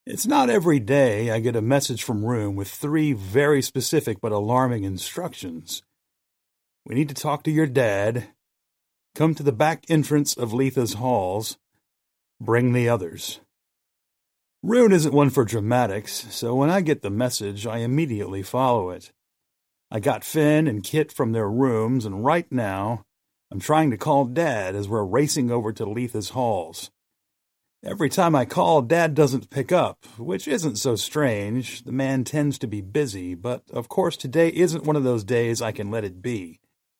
It's not every day I get a message from Rune with 3 very specific but alarming instructions. We need to talk to your dad. Come to the back entrance of Letha's halls. Bring the others. Rune isn't one for dramatics, so when I get the message, I immediately follow it. I got Finn and Kit from their rooms, and right now, I'm trying to call Dad as we're racing over to Letha's halls. Every time I call, Dad doesn't pick up, which isn't so strange. The man tends to be busy, but of course today isn't one of those days I can let it be.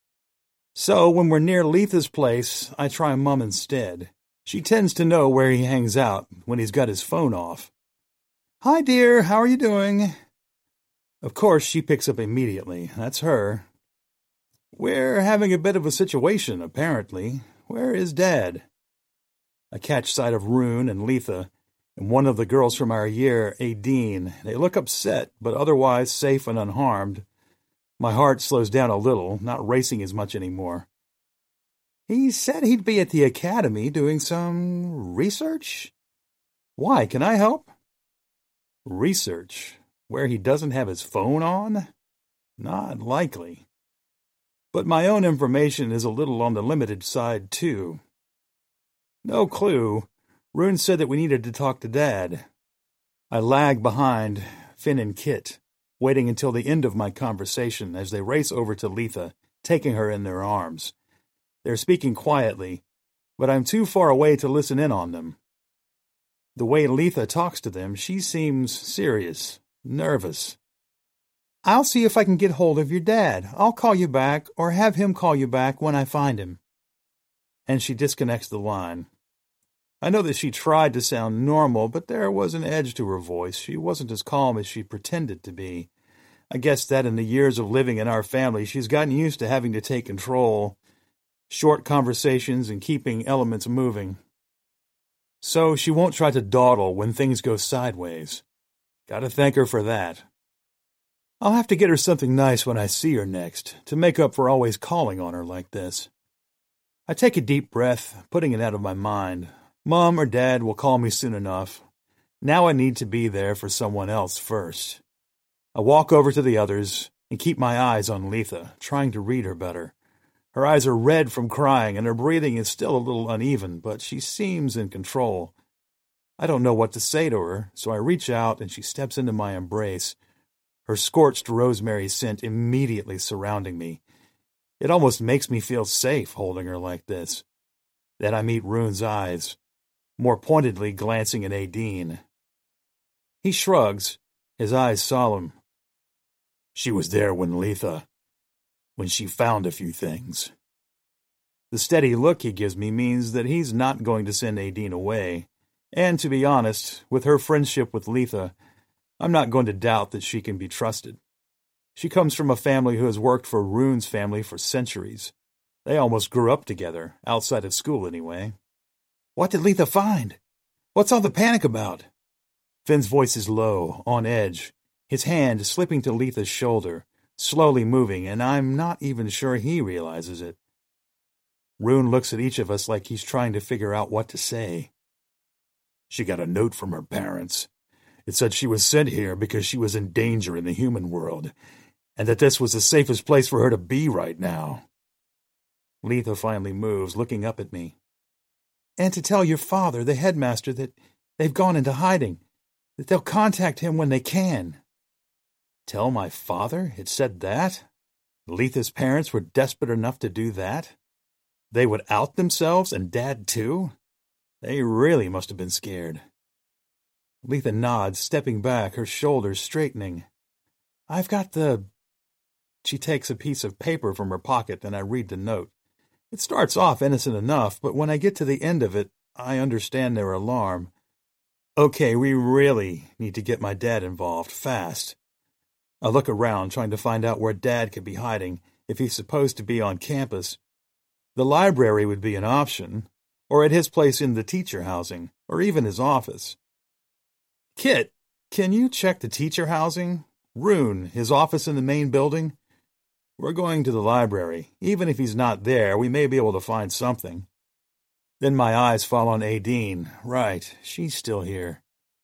So when we're near Letha's place, I try Mum instead. She tends to know where he hangs out when he's got his phone off. "Hi, dear, how are you doing?" Of course, she picks up immediately. That's her. "We're having a bit of a situation, apparently. Where is Dad?" I catch sight of Rune and Letha, and one of the girls from our year, Aideen. They look upset, but otherwise safe and unharmed. My heart slows down a little, not racing as much anymore. "He said he'd be at the academy doing some research? Why, can I help?" Research? Where he doesn't have his phone on? Not likely. But my own information is a little on the limited side, too. No clue. Rune said that we needed to talk to Dad. I lag behind Finn and Kit, waiting until the end of my conversation as they race over to Letha, taking her in their arms. They're speaking quietly, but I'm too far away to listen in on them. The way Letha talks to them, she seems serious, nervous. "I'll see if I can get hold of your dad. I'll call you back, or have him call you back when I find him." And she disconnects the line. I know that she tried to sound normal, but there was an edge to her voice. She wasn't as calm as she pretended to be. I guess that in the years of living in our family, she's gotten used to having to take control, short conversations, and keeping elements moving. So she won't try to dawdle when things go sideways. Gotta thank her for that. I'll have to get her something nice when I see her next, to make up for always calling on her like this. I take a deep breath, putting it out of my mind. Mom or Dad will call me soon enough. Now I need to be there for someone else first. I walk over to the others and keep my eyes on Letha, trying to read her better. Her eyes are red from crying, and her breathing is still a little uneven, but she seems in control. I don't know what to say to her, so I reach out and she steps into my embrace, her scorched rosemary scent immediately surrounding me. It almost makes me feel safe holding her like this. Then I meet Rune's eyes, more pointedly glancing at Aideen. He shrugs, his eyes solemn. "She was there when she found a few things." The steady look he gives me means that he's not going to send Aideen away, and to be honest, with her friendship with Letha, I'm not going to doubt that she can be trusted. She comes from a family who has worked for Rune's family for centuries. They almost grew up together, outside of school anyway. "What did Letha find? What's all the panic about?" Finn's voice is low, on edge, his hand slipping to Letha's shoulder, slowly moving, and I'm not even sure he realizes it. Rune looks at each of us like he's trying to figure out what to say. "She got a note from her parents. It said she was sent here because she was in danger in the human world, and that this was the safest place for her to be right now." Letha finally moves, looking up at me. "And to tell your father, the headmaster, that they've gone into hiding, that they'll contact him when they can." Tell my father? It said that? Letha's parents were desperate enough to do that? They would out themselves, and Dad too? They really must have been scared. Letha nods, stepping back, her shoulders straightening. "I've got the—" She takes a piece of paper from her pocket, and I read the note. It starts off innocent enough, but when I get to the end of it, I understand their alarm. Okay, we really need to get my dad involved, fast. I look around, trying to find out where Dad could be hiding, if he's supposed to be on campus. The library would be an option, or at his place in the teacher housing, or even his office. Kit, can you check the teacher housing? Rune, his office in the main building? We're going to the library. Even if he's not there, we may be able to find something. Then my eyes fall on Aideen. Right, she's still here.